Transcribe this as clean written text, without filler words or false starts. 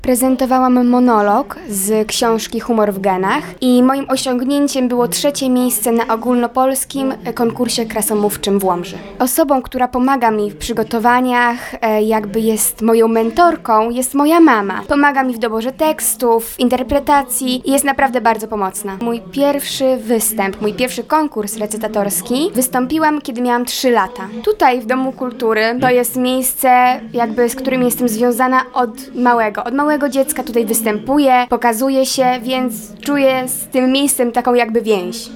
Prezentowałam monolog z książki Humor w genach i moim osiągnięciem było 3. miejsce na ogólnopolskim konkursie krasomówczym w Łomży. Osobą, która pomaga mi w przygotowaniach, jakby jest moją mentorką, jest moja mama. Pomaga mi w doborze tekstów, w interpretacji i jest naprawdę bardzo pomocna. Mój pierwszy występ, mój pierwszy konkurs recytatorski wystąpiłam, kiedy miałam 3 lata. Tutaj w Domu Kultury to jest miejsce, jakby z którym jestem związana od małego dziecka tutaj występuję, pokazuję się, więc czuję z tym miejscem taką jakby więź.